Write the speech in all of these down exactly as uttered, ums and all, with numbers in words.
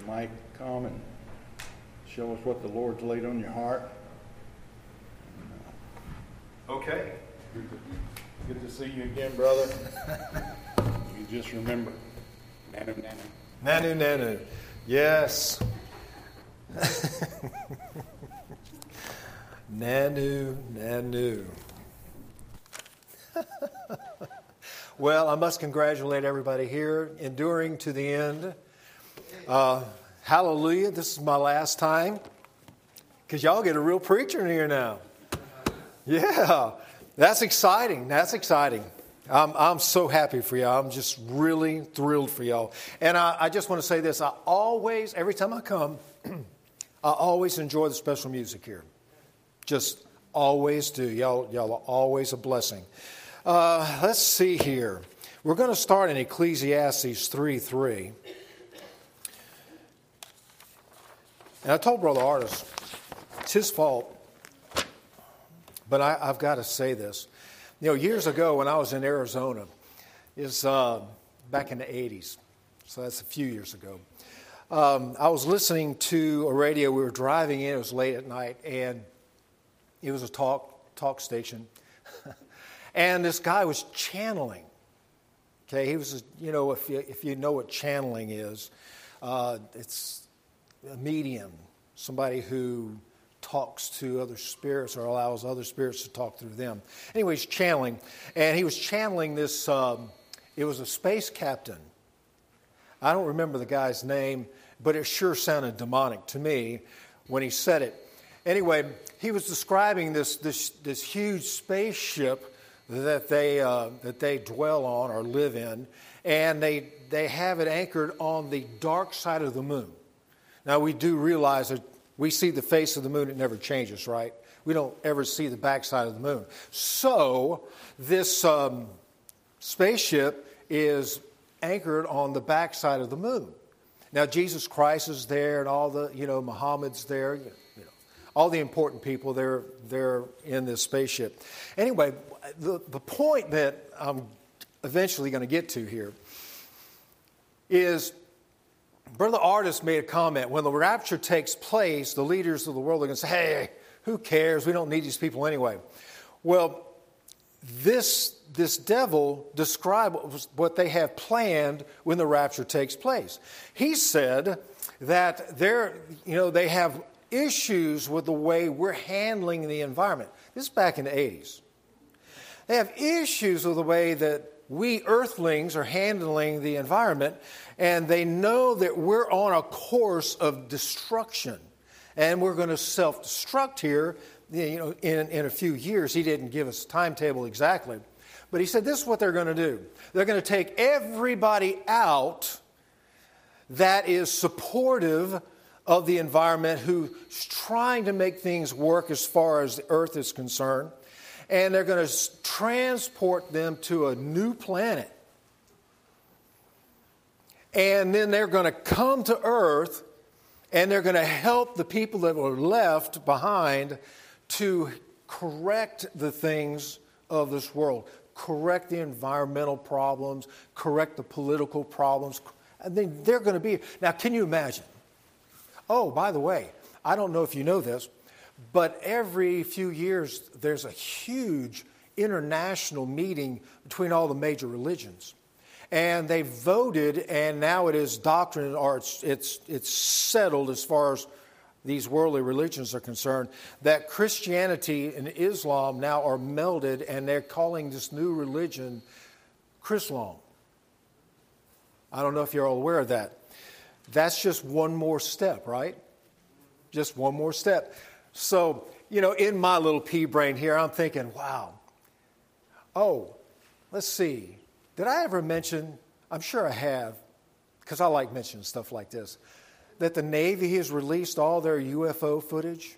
the mic come and show us what the Lord's laid on your heart. Okay. Good to, good to see you again, brother. You just remember, Nanu Nanu. Nanu Nanu. Yes. Nanu Nanu. Well, I must congratulate everybody here, enduring to the end. Uh, hallelujah. This is my last time. Because y'all get a real preacher in here now. Yeah. That's exciting. That's exciting. I'm, I'm so happy for y'all. I'm just really thrilled for y'all. And I, I just want to say this. I always, every time I come, I always enjoy the special music here. Just always do. Y'all, y'all are always a blessing. Uh, let's see here. We're going to start in Ecclesiastes three three. And I told Brother Artis, it's his fault, but I, I've got to say this. You know, years ago when I was in Arizona, is uh, back in the eighties, so that's a few years ago, um, I was listening to a radio. We were driving in. It was late at night, and it was a talk talk station. And this guy was channeling. Okay, he was, you know, if you, if you know what channeling is, uh, it's a medium, somebody who talks to other spirits or allows other spirits to talk through them. Anyway, he's channeling, and he was channeling this, um, it was a space captain. I don't remember the guy's name, but it sure sounded demonic to me when he said it. Anyway, he was describing this, this, this huge spaceship that they uh, that they dwell on or live in, and they they have it anchored on the dark side of the moon. Now, we do realize that we see the face of the moon, it never changes, right? We don't ever see the backside of the moon. So this um, spaceship is anchored on the backside of the moon. Now, Jesus Christ is there, and all the, you know, Muhammad's there, you know, all the important people, they're, they're in this spaceship. Anyway, the, the point that I'm eventually going to get to here is Brother Artis made a comment. When the rapture takes place, the leaders of the world are going to say, hey, who cares? We don't need these people anyway. Well, this, this devil described what they have planned when the rapture takes place. He said that they're, you know, they have issues with the way we're handling the environment. This is back in the eighties. They have issues with the way that we earthlings are handling the environment, and they know that we're on a course of destruction, and we're going to self-destruct here, you know, in, in a few years. He didn't give us a timetable exactly, but he said this is what they're going to do. They're going to take everybody out that is supportive of the environment, who's trying to make things work as far as the earth is concerned, and they're going to transport them to a new planet. And then they're going to come to earth, and they're going to help the people that were left behind to correct the things of this world, correct the environmental problems, correct the political problems. And then they're going to be... Now, can you imagine? Oh, by the way, I don't know if you know this, but every few years there's a huge international meeting between all the major religions. And they voted, and now it is doctrine, or it's, it's, it's settled as far as these worldly religions are concerned, that Christianity and Islam now are melded, and they're calling this new religion Chrislam. I don't know if you're all aware of that. That's just one more step, right? Just one more step. So, you know, in my little pea brain here, I'm thinking, wow. Oh, let's see. Did I ever mention, I'm sure I have, because I like mentioning stuff like this, that the Navy has released all their U F O footage?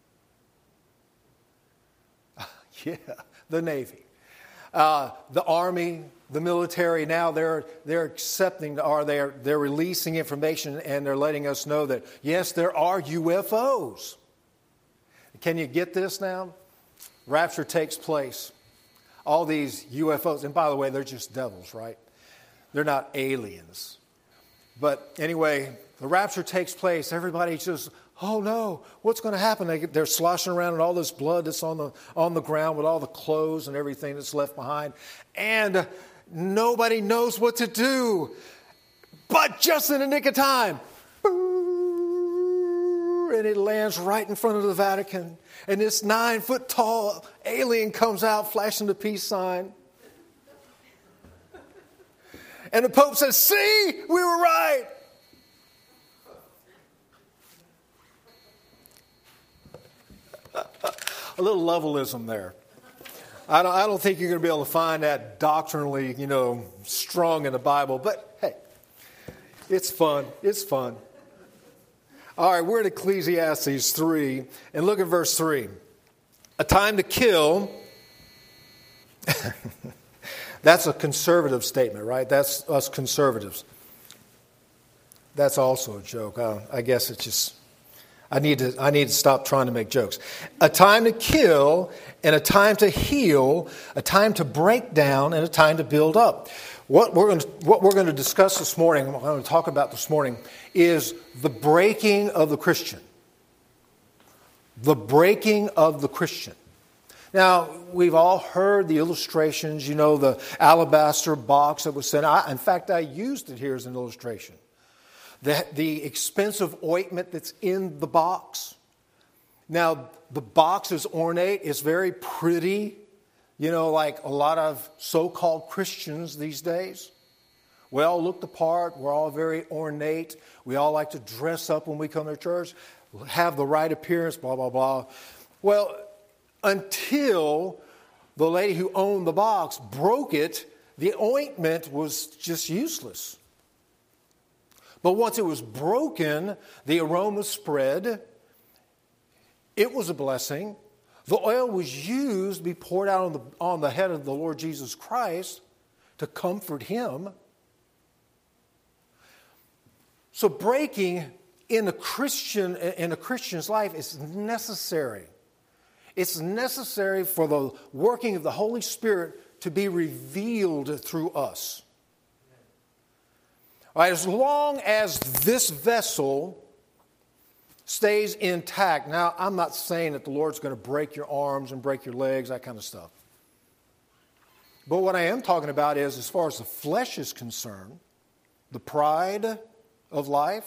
Yeah, the Navy. Uh, the Army, the military, now they're they're accepting, or they're they're releasing information, and they're letting us know that, yes, there are U F Os. Can you get this now? Rapture takes place. All these U F Os, and by the way, they're just devils, right? They're not aliens. But anyway, the rapture takes place, everybody just, oh no, what's going to happen? They, they're sloshing around in all this blood that's on the, on the ground with all the clothes and everything that's left behind. And nobody knows what to do. But just in the nick of time, and it lands right in front of the Vatican. And this nine foot tall alien comes out flashing the peace sign. And the Pope says, see, we were right. A little levelism there. I don't, I don't think you're going to be able to find that doctrinally, you know, strong in the Bible. But hey, it's fun. It's fun. All right, we're in Ecclesiastes three, and look at verse three. A time to kill. That's a conservative statement, right? That's us conservatives. That's also a joke. I, I guess it's just, I need to I need to stop trying to make jokes. A time to kill and a time to heal, a time to break down and a time to build up. What we're going to, what we're going to discuss this morning, what I'm going to talk about this morning, is the breaking of the Christian. The breaking of the Christian. Now, we've all heard the illustrations, you know, the alabaster box that was sent. I, in fact, I used it here as an illustration. The, the expensive ointment that's in the box. Now, the box is ornate. It's very pretty. You know, like a lot of so-called Christians these days. We all look the part. We're all very ornate. We all like to dress up when we come to church. Have the right appearance, blah, blah, blah. Well, until the lady who owned the box broke it, the ointment was just useless. But once it was broken, the aroma spread. It was a blessing. The oil was used to be poured out on the, on the head of the Lord Jesus Christ to comfort him. So breaking in a Christian in a Christian's life is necessary. It's necessary for the working of the Holy Spirit to be revealed through us. All right, as long as this vessel stays intact. Now, I'm not saying that the Lord's going to break your arms and break your legs, that kind of stuff. But what I am talking about is, as far as the flesh is concerned, the pride of life,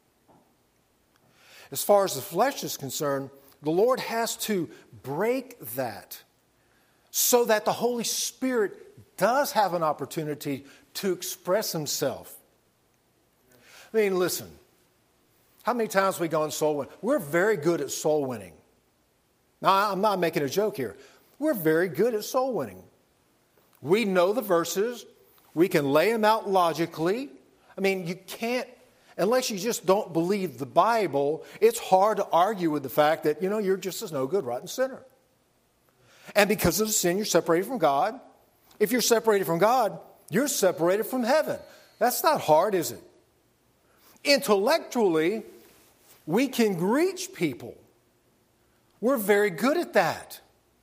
as far as the flesh is concerned, the Lord has to break that so that the Holy Spirit does have an opportunity to express himself. I mean, listen. How many times have we gone soul winning? We're very good at soul winning. Now, I'm not making a joke here. We're very good at soul winning. We know the verses. We can lay them out logically. I mean, you can't, unless you just don't believe the Bible, it's hard to argue with the fact that, you know, you're just as no good, rotten sinner. And because of the sin, you're separated from God. If you're separated from God, you're separated from heaven. That's not hard, is it? Intellectually, we can reach people. We're very good at that.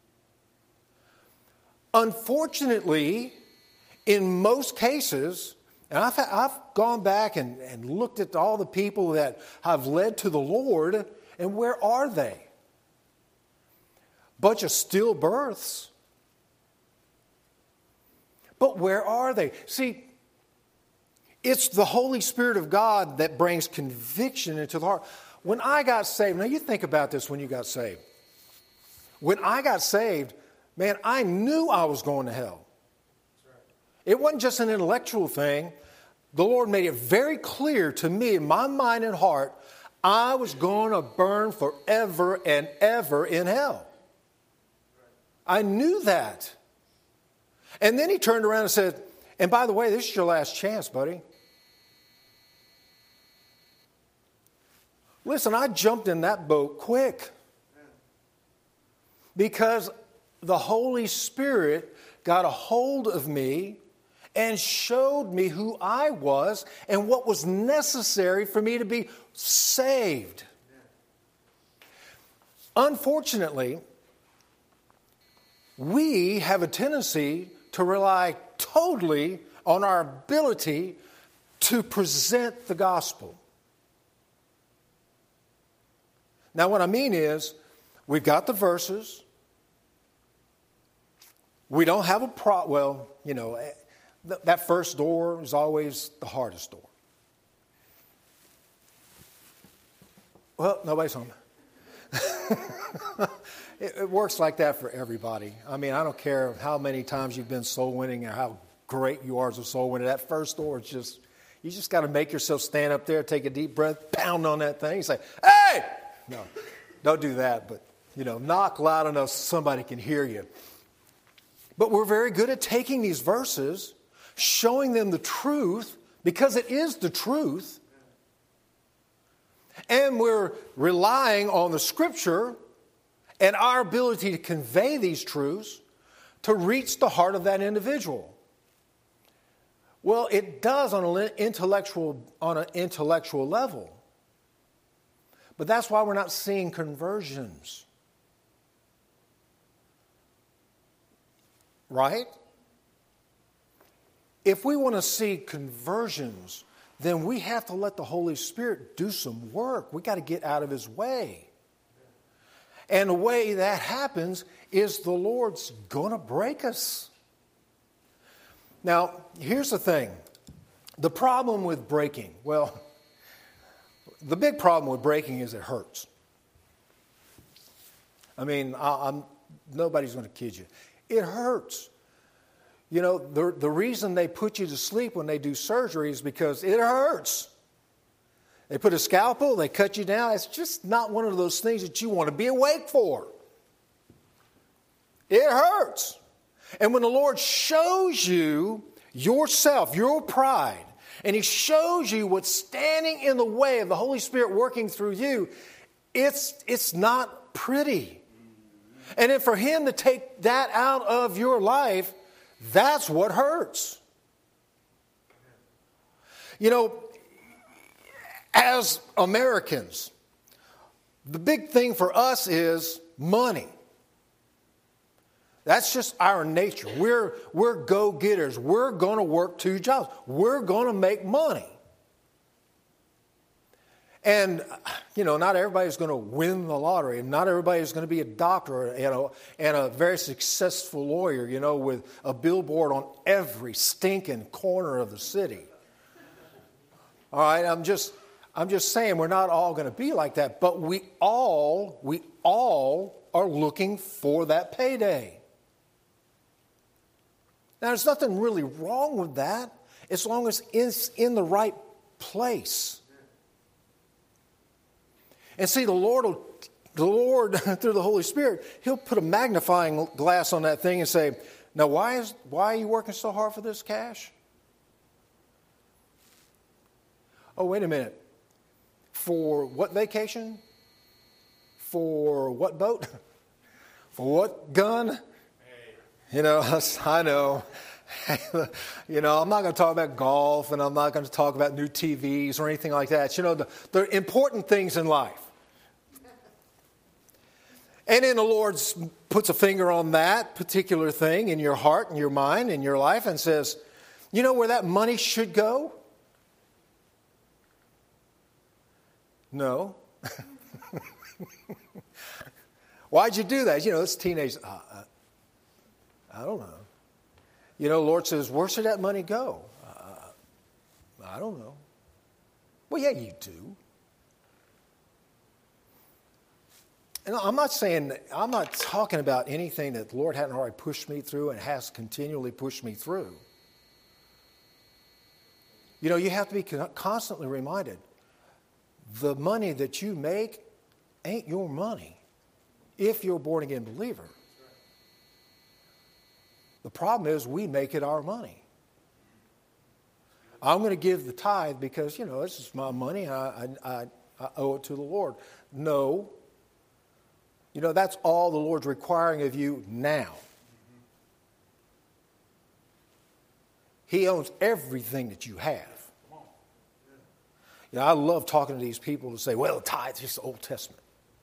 Unfortunately, in most cases, and I've, I've gone back and, and looked at all the people that have led to the Lord, and where are they? Bunch of stillbirths. But where are they? See, it's the Holy Spirit of God that brings conviction into the heart. When I got saved, now you think about this when you got saved. When I got saved, man, I knew I was going to hell. It wasn't just an intellectual thing. The Lord made it very clear to me in my mind and heart, I was going to burn forever and ever in hell. I knew that. And then he turned around and said, and by the way, this is your last chance, buddy. Listen, I jumped in that boat quick because the Holy Spirit got a hold of me and showed me who I was and what was necessary for me to be saved. Unfortunately, we have a tendency to rely totally on our ability to present the gospel. Now, what I mean is, we've got the verses. We don't have a pro. Well, you know, th- that first door is always the hardest door. Well, nobody's home. it, it works like that for everybody. I mean, I don't care how many times you've been soul winning or how great you are as a soul winner. That first door is just, you just got to make yourself stand up there, take a deep breath, pound on that thing, say, hey! No, don't do that, but, you know, knock loud enough so somebody can hear you. But we're very good at taking these verses, showing them the truth, because it is the truth, and we're relying on the Scripture and our ability to convey these truths to reach the heart of that individual. Well, it does on an intellectual, on an intellectual level. But that's why we're not seeing conversions. Right? If we want to see conversions, then we have to let the Holy Spirit do some work. We got to get out of His way. And the way that happens is the Lord's going to break us. Now, here's the thing. The problem with breaking, well, the big problem with breaking is it hurts. I mean, I, I'm, nobody's going to kid you. It hurts. You know, the, the reason they put you to sleep when they do surgery is because it hurts. They put a scalpel, they cut you down. It's just not one of those things that you want to be awake for. It hurts. And when the Lord shows you yourself, your pride, and He shows you what's standing in the way of the Holy Spirit working through you, it's, it's not pretty. And then for Him to take that out of your life, that's what hurts. You know, as Americans, the big thing for us is money. That's just our nature. We're, we're go-getters. We're going to work two jobs. We're going to make money. And, you know, not everybody's going to win the lottery. And not everybody's going to be a doctor, you know, and a very successful lawyer, you know, with a billboard on every stinking corner of the city. All right, I'm just, I'm just saying we're not all going to be like that. But we all, we all are looking for that payday. Now, there's nothing really wrong with that as long as it's in the right place. And see, the Lord, will, the Lord through the Holy Spirit, He'll put a magnifying glass on that thing and say, now, why is why are you working so hard for this cash? Oh, wait a minute. For what vacation? For what boat? For what gun? You know, I know. You know, I'm not going to talk about golf, and I'm not going to talk about new T Vs or anything like that. You know, the, the important things in life. And then the Lord puts a finger on that particular thing in your heart and your mind and your life and says, you know where that money should go? No. Why'd you do that? You know, it's teenage. Uh, uh, I don't know. You know, the Lord says, where should that money go? Uh, I don't know. Well, yeah, you do. And I'm not saying, I'm not talking about anything that the Lord hadn't already pushed me through and has continually pushed me through. You know, you have to be constantly reminded, the money that you make ain't your money if you're a born-again believer. The problem is we make it our money. I'm going to give the tithe because, you know, this is my money. I, I, I owe it to the Lord. No. You know, that's all the Lord's requiring of you now. He owns everything that you have. You know, I love talking to these people who say, well, the tithe is just the Old Testament.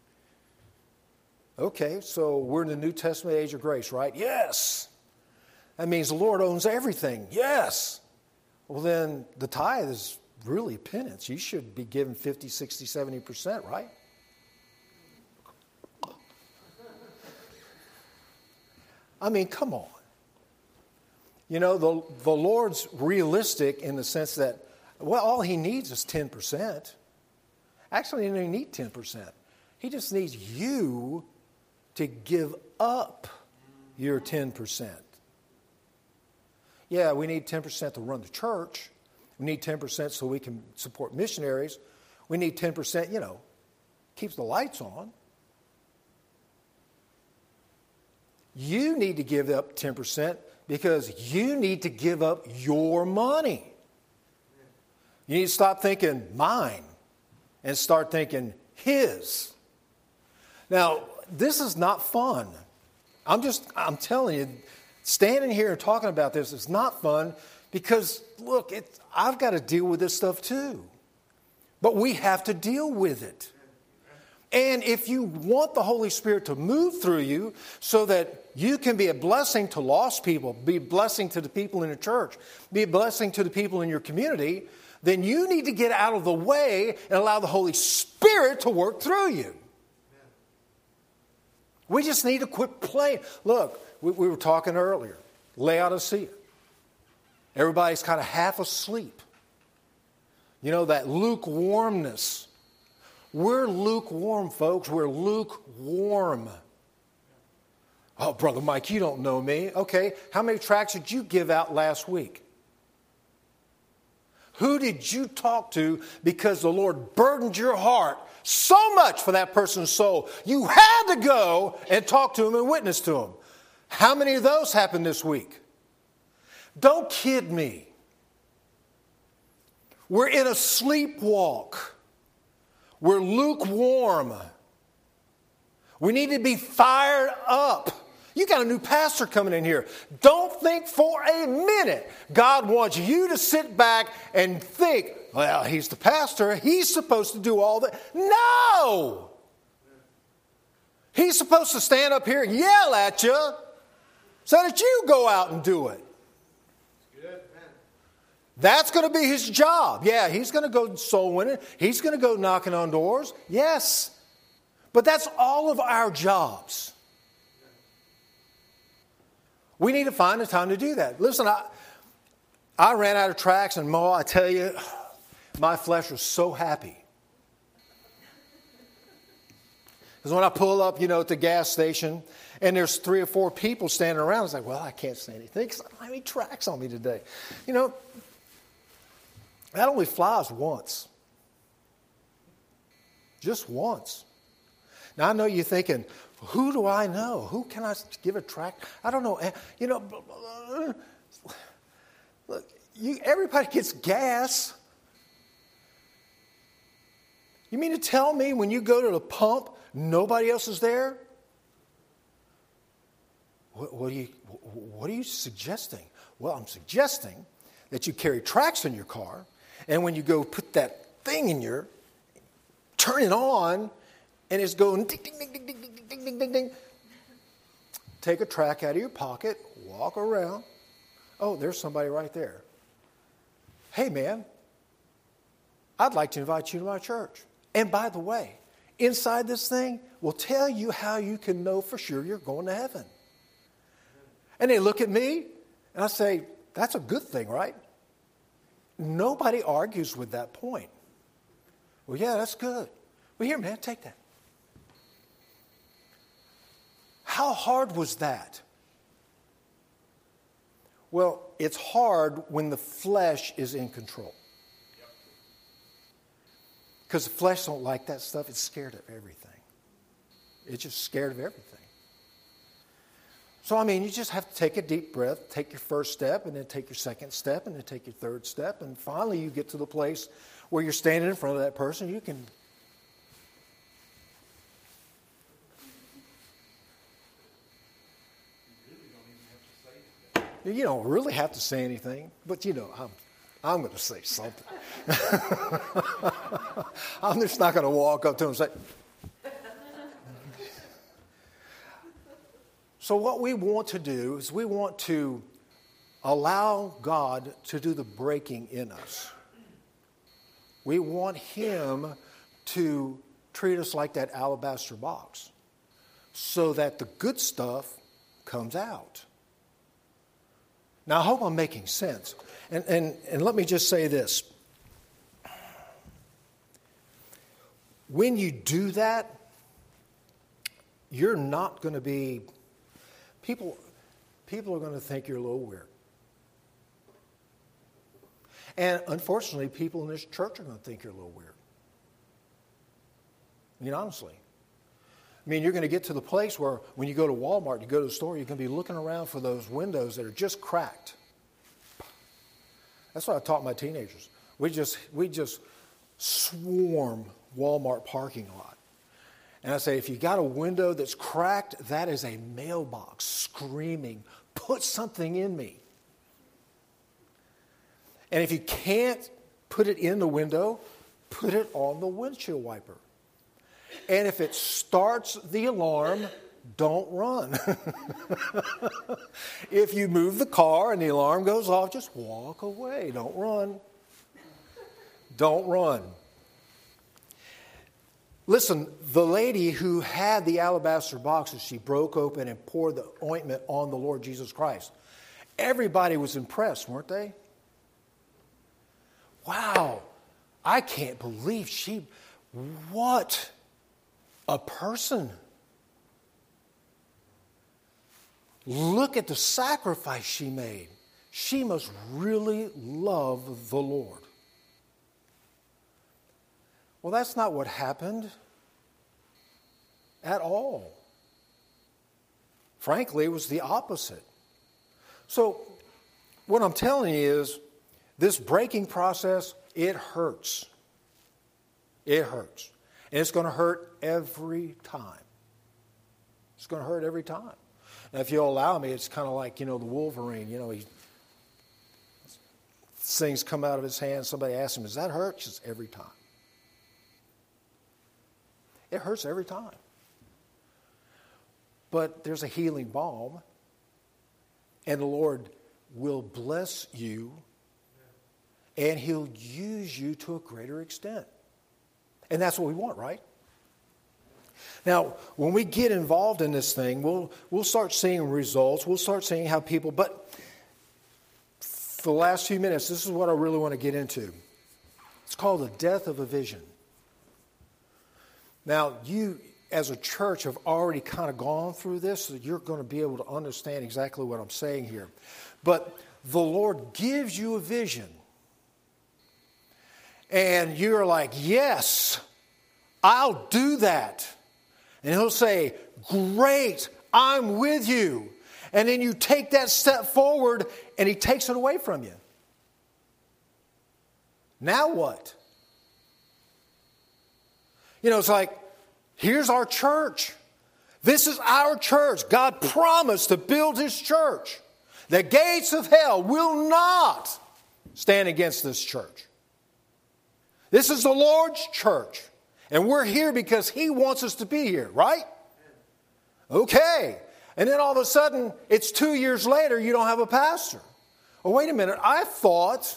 Okay, so we're in the New Testament age of grace, right? Yes. That means the Lord owns everything. Yes. Well, then the tithe is really penance. You should be giving fifty, sixty, seventy percent, right? I mean, come on. You know, the, the Lord's realistic in the sense that, well, all he needs is ten percent. Actually, he doesn't need ten percent. He just needs you to give up your ten percent. Yeah, we need ten percent to run the church. We need ten percent so we can support missionaries. We need ten percent, you know, keeps the lights on. You need to give up ten percent because you need to give up your money. You need to stop thinking mine and start thinking his. Now, this is not fun. I'm just, I'm telling you, standing here and talking about this is not fun because, look, it, I've got to deal with this stuff too. But we have to deal with it. And if you want the Holy Spirit to move through you so that you can be a blessing to lost people, be a blessing to the people in the church, be a blessing to the people in your community, then you need to get out of the way and allow the Holy Spirit to work through you. We just need to quit playing. Look, we, we were talking earlier, Laodicea. Everybody's kind of half asleep. You know, that lukewarmness. We're lukewarm, folks. We're lukewarm. Oh, Brother Mike, you don't know me. Okay, how many tracts did you give out last week? Who did you talk to because the Lord burdened your heart so much for that person's soul? You had to go and talk to him and witness to him. How many of those happened this week? Don't kid me. We're in a sleepwalk. We're lukewarm. We need to be fired up. You got a new pastor coming in here. Don't think for a minute God wants you to sit back and think, well, he's the pastor. He's supposed to do all that. No! He's supposed to stand up here and yell at you so that you go out and do it. That's going to be his job. Yeah, he's going to go soul winning. He's going to go knocking on doors. Yes. But that's all of our jobs. We need to find the time to do that. Listen, I, I ran out of tracts, and Mo, I tell you, my flesh was so happy. Because when I pull up, you know, at the gas station, and there's three or four people standing around, it's like, well, I can't say anything because I don't have any tracts on me today. You know, that only flies once. Just once. Now, I know you're thinking, who do I know? Who can I give a tract? I don't know. You know, look, you, everybody gets gas. You mean to tell me when you go to the pump, nobody else is there? What, what, are you, what are you suggesting? Well, I'm suggesting that you carry tracts in your car, and when you go put that thing in your, turn it on, and it's going ding, ding, ding, ding, ding, ding, ding, ding, ding, ding. Take a tract out of your pocket, walk around. Oh, there's somebody right there. Hey, man, I'd like to invite you to my church. And by the way, inside this thing will tell you how you can know for sure you're going to heaven. And they look at me, and I say, that's a good thing, right? Nobody argues with that point. Well, yeah, that's good. Well, here, man, take that. How hard was that? Well, it's hard when the flesh is in control. Because the flesh don't like that stuff. It's scared of everything. It's just scared of everything. So, I mean, you just have to take a deep breath, take your first step, and then take your second step, and then take your third step, and finally you get to the place where you're standing in front of that person. You can... You don't really have to say anything, but, you know, I'm, I'm going to say something. I'm just not going to walk up to him and say... So what we want to do is we want to allow God to do the breaking in us. We want him to treat us like that alabaster box so that the good stuff comes out. Now, I hope I'm making sense. And, and, and let me just say this. When you do that, you're not going to be, people, people are going to think you're a little weird. And unfortunately, people in this church are going to think you're a little weird. I mean, honestly. I mean, you're going to get to the place where when you go to Walmart, you go to the store, you're going to be looking around for those windows that are just cracked. That's what I taught my teenagers. We just, we just swarm Walmart parking lot. And I say, if you got a window that's cracked, that is a mailbox screaming, put something in me. And if you can't put it in the window, put it on the windshield wiper. And if it starts the alarm, don't run. If you move the car and the alarm goes off, just walk away. Don't run. Don't run. Listen, the lady who had the alabaster boxes, she broke open and poured the ointment on the Lord Jesus Christ. Everybody was impressed, weren't they? Wow, I can't believe she, what a person. Look at the sacrifice she made. She must really love the Lord. Well, that's not what happened at all. Frankly, it was the opposite. So, what I'm telling you is, this breaking process, it hurts. It hurts. And it's going to hurt every time. It's going to hurt every time. Now, if you'll allow me, it's kind of like, you know, the Wolverine. You know, he things come out of his hand. Somebody asks him, does that hurt? He says, every time. It hurts every time. But there's a healing balm. And the Lord will bless you. And He'll use you to a greater extent. And that's what we want, right? Now, when we get involved in this thing, we'll we'll start seeing results. We'll start seeing how people... But for the last few minutes, this is what I really want to get into. It's called the death of a vision. Now, you, as a church, have already kind of gone through this, so you're going to be able to understand exactly what I'm saying here. But the Lord gives you a vision. And you're like, yes, I'll do that. And He'll say, great, I'm with you. And then you take that step forward and He takes it away from you. Now what? You know, it's like, here's our church. This is our church. God promised to build His church. The gates of hell will not stand against this church. This is the Lord's church. And we're here because He wants us to be here, right? Okay. And then all of a sudden, it's two years later, you don't have a pastor. Oh, wait a minute. I thought,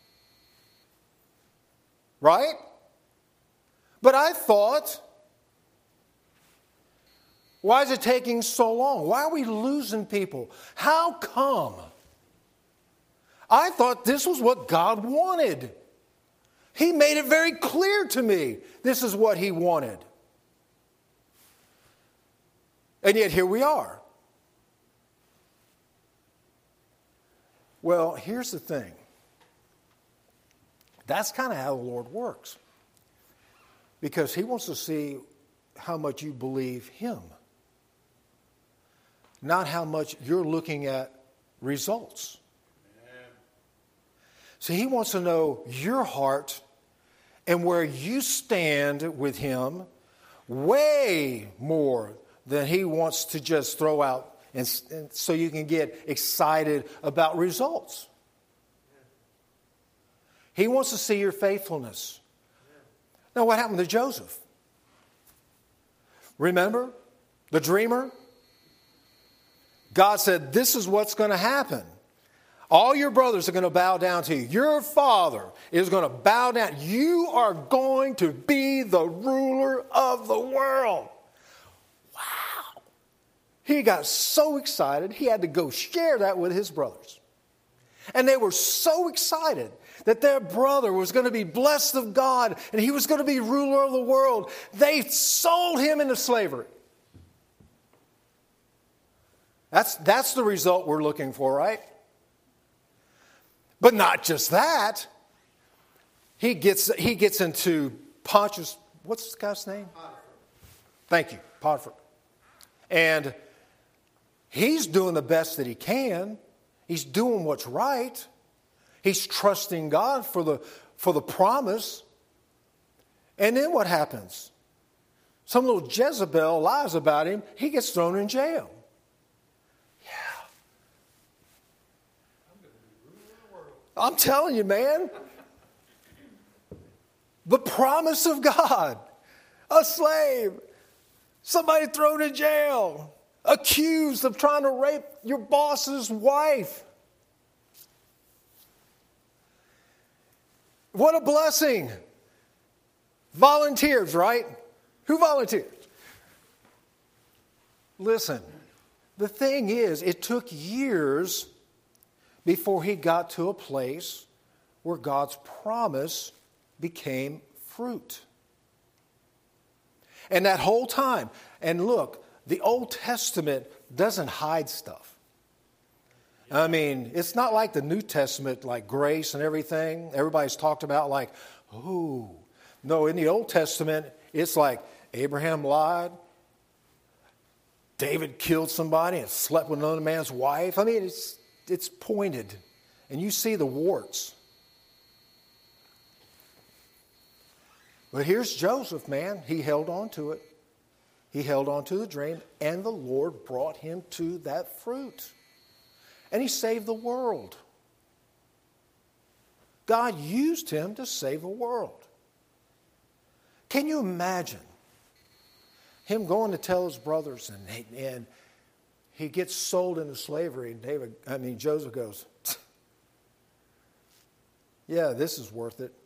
right? But I thought, why is it taking so long? Why are we losing people? How come? I thought this was what God wanted. He made it very clear to me this is what He wanted. And yet here we are. Well, here's the thing. That's kind of how the Lord works. Because He wants to see how much you believe Him. Not how much you're looking at results. See, He wants to know your heart and where you stand with Him way more than He wants to just throw out and, and so you can get excited about results. He wants to see your faithfulness. Now, what happened to Joseph? Remember the dreamer? God said, this is what's going to happen. All your brothers are going to bow down to you. Your father is going to bow down. You are going to be the ruler of the world. Wow. He got so excited, he had to go share that with his brothers. And they were so excited that their brother was going to be blessed of God and he was going to be ruler of the world. They sold him into slavery. That's, that's the result we're looking for, right? But not just that. He gets, he gets into Pontius, what's this guy's name? Potiphar. Thank you, Potiphar. And he's doing the best that he can. He's doing what's right. He's trusting God for the, for the promise. And then what happens? Some little Jezebel lies about him. He gets thrown in jail. Yeah. I'm telling you, man. The promise of God. A slave. Somebody thrown in jail. Accused of trying to rape your boss's wife. What a blessing. Volunteers, right? Who volunteered? Listen, the thing is, it took years before he got to a place where God's promise became fruit. And that whole time, and look, the Old Testament doesn't hide stuff. I mean, it's not like the New Testament, like grace and everything. Everybody's talked about like, oh. No, in the Old Testament, it's like Abraham lied. David killed somebody and slept with another man's wife. I mean, it's, it's pointed. And you see the warts. But here's Joseph, man. He held on to it. He held on to the dream, and the Lord brought him to that fruit. And he saved the world. God used him to save the world. Can you imagine him going to tell his brothers, and he, and he gets sold into slavery, and David, I mean Joseph goes, yeah, this is worth it.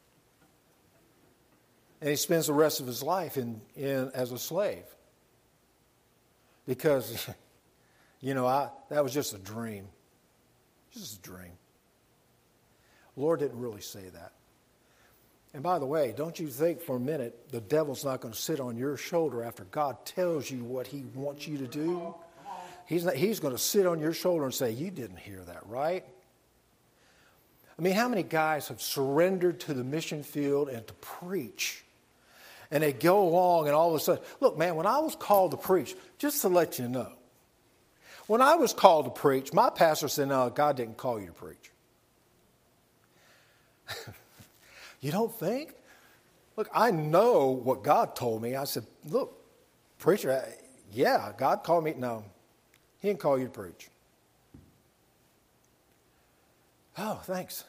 And he spends the rest of his life in, in as a slave. Because, you know, I, that was just a dream. Just a dream. The Lord didn't really say that. And by the way, don't you think for a minute the devil's not going to sit on your shoulder after God tells you what he wants you to do? He's, not, he's going to sit on your shoulder and say, you didn't hear that, right? I mean, how many guys have surrendered to the mission field and to preach? And they go along and all of a sudden, look, man, when I was called to preach, just to let you know, when I was called to preach, my pastor said, no, God didn't call you to preach. You don't think? Look, I know what God told me. I said, look, preacher, yeah, God called me. No, he didn't call you to preach. Oh, thanks.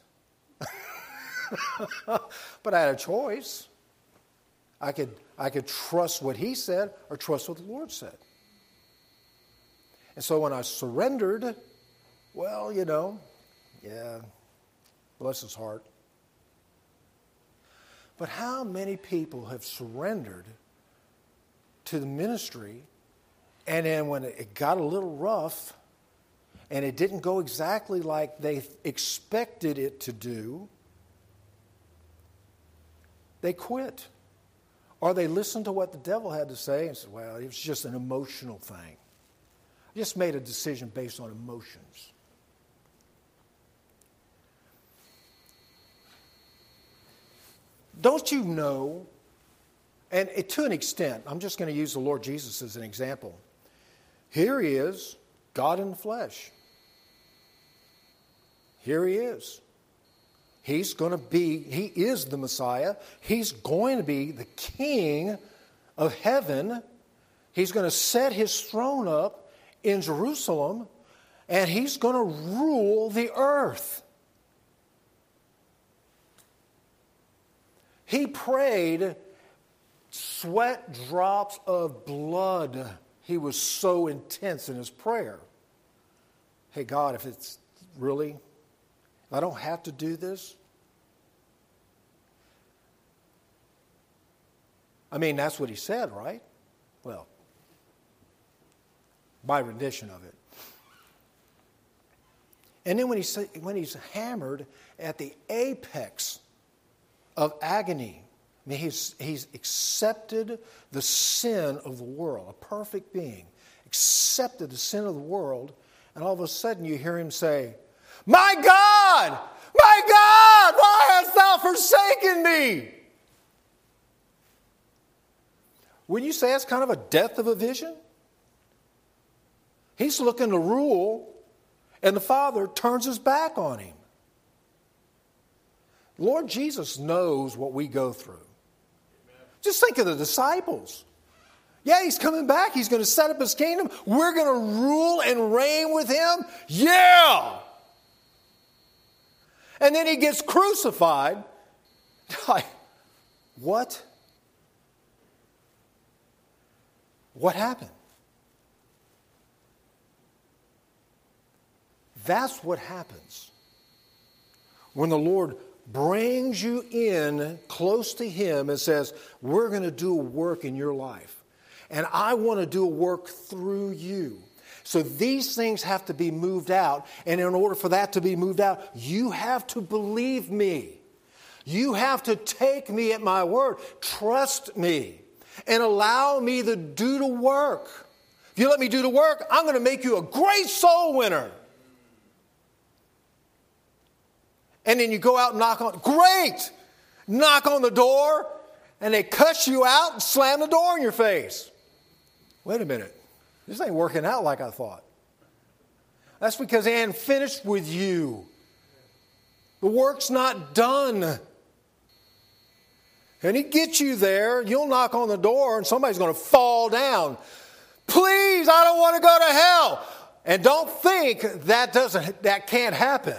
But I had a choice. I could, I could trust what he said or trust what the Lord said. And so when I surrendered, well, you know, yeah, bless his heart. But how many people have surrendered to the ministry, and then when it got a little rough and it didn't go exactly like they expected it to do, they quit. Or they listened to what the devil had to say and said, well, it was just an emotional thing. I just made a decision based on emotions. Don't you know, and it, to an extent, I'm just going to use the Lord Jesus as an example. Here he is, God in the flesh. Here he is. He's going to be, he is the Messiah. He's going to be the King of heaven. He's going to set his throne up in Jerusalem, and he's going to rule the earth. He prayed sweat drops of blood. He was so intense in his prayer. Hey, God, if it's really, I don't have to do this. I mean, that's what he said, right? Well, by rendition of it. And then when he's, when he's hammered at the apex of agony, I mean, he's, he's accepted the sin of the world, a perfect being, accepted the sin of the world, and all of a sudden you hear him say, "My God, my God, why hast thou forsaken me?" Wouldn't you say that's kind of a death of a vision? He's looking to rule, and the Father turns his back on him. Lord Jesus knows what we go through. Just think of the disciples. Yeah, he's coming back. He's going to set up his kingdom. We're going to rule and reign with him. Yeah! And then he gets crucified. Like, what? What happened? That's what happens when the Lord brings you in close to him and says, we're going to do a work in your life. And I want to do a work through you. So these things have to be moved out. And in order for that to be moved out, you have to believe me. You have to take me at my word. Trust me. And allow me to do the work. If you let me do the work, I'm going to make you a great soul winner. And then you go out and knock on, great! Knock on the door, and they cuss you out and slam the door in your face. Wait a minute. This ain't working out like I thought. That's because they ain't finished with you. The work's not done. And he gets you there, you'll knock on the door, and somebody's going to fall down. Please, I don't want to go to hell. And don't think that doesn't, that can't happen.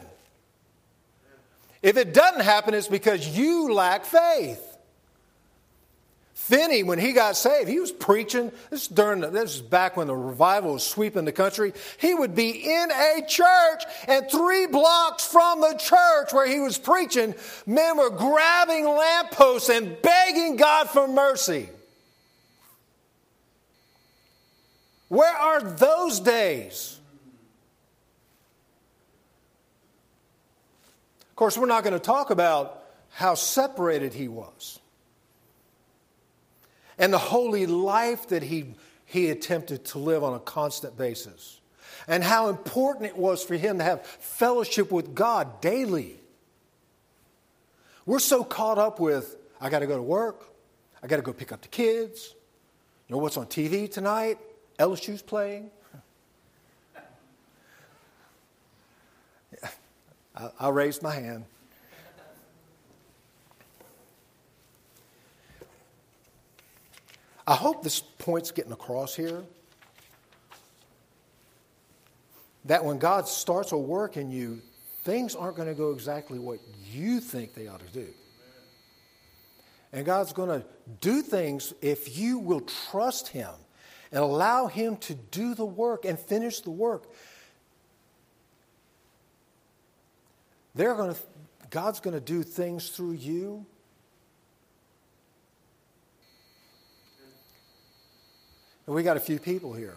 If it doesn't happen, it's because you lack faith. Finney, when he got saved, he was preaching. This is during the, this is back when the revival was sweeping the country. He would be in a church, and three blocks from the church where he was preaching, men were grabbing lampposts and begging God for mercy. Where are those days? Of course, we're not going to talk about how separated he was and the holy life that he, he attempted to live on a constant basis, and how important it was for him to have fellowship with God daily. We're so caught up with, I got to go to work, I got to go pick up the kids, you know what's on T V tonight? L S U's playing. I, I raised my hand. I hope this point's getting across here. That when God starts a work in you, things aren't going to go exactly what you think they ought to do. And God's going to do things if you will trust him and allow him to do the work and finish the work. They're going to, God's going to do things through you. And we got a few people here.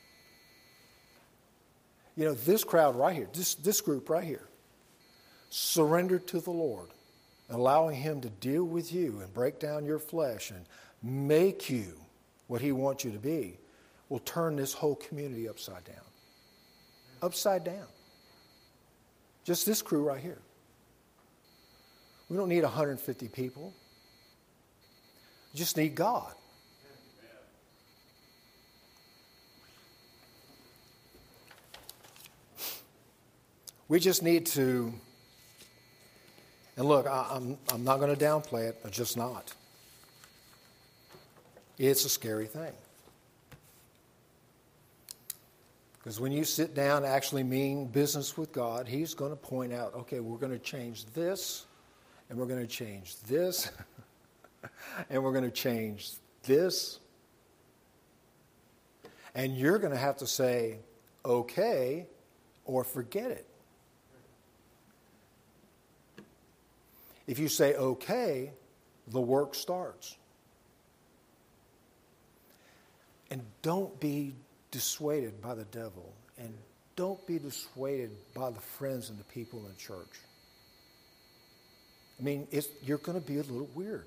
You know, this crowd right here, this, this group right here, surrendered to the Lord, allowing him to deal with you and break down your flesh and make you what he wants you to be, will turn this whole community upside down. Upside down. Just this crew right here. We don't need one hundred fifty people. We just need God. We just need to, and look, I, I'm, I'm not going to downplay it, I'm just not. It's a scary thing. Because when you sit down and actually mean business with God, he's going to point out, okay, we're going to change this, and we're going to change this, and we're going to change this. And you're going to have to say, okay, or forget it. If you say, okay, the work starts. And don't be dissuaded by the devil, and don't be dissuaded by the friends and the people in the church. I mean, it's, you're going to be a little weird.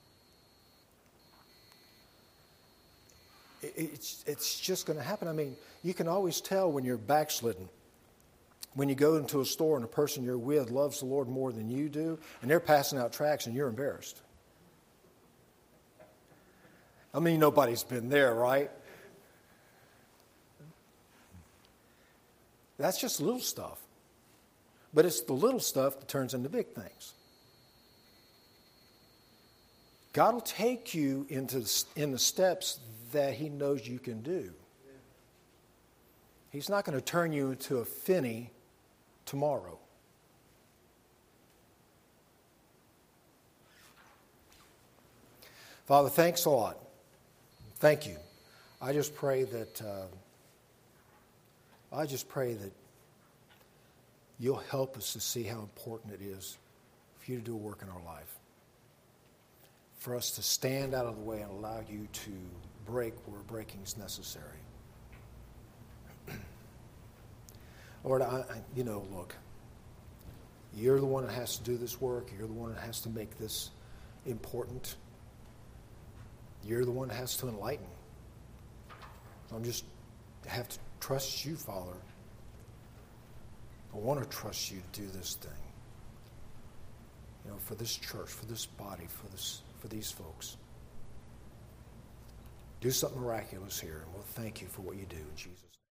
It, it's, it's just going to happen. I mean, you can always tell when you're backslidden. When you go into a store and the person you're with loves the Lord more than you do, and they're passing out tracts and you're embarrassed. I mean, nobody's been there, right? That's just little stuff. But it's the little stuff that turns into big things. God will take you into in the steps that He knows you can do. He's not going to turn you into a Finney tomorrow. Father, thanks a lot. Thank you. I just pray that uh, I just pray that you'll help us to see how important it is for you to do a work in our life. For us to stand out of the way and allow you to break where breaking is necessary. Lord, I, I, you know, look, you're the one that has to do this work. You're the one that has to make this important. You're the one that has to enlighten. So I'm just I have to trust you, Father. I want to trust you to do this thing. You know, for this church, for this body, for this, for these folks. Do something miraculous here, and we'll thank you for what you do in Jesus' name.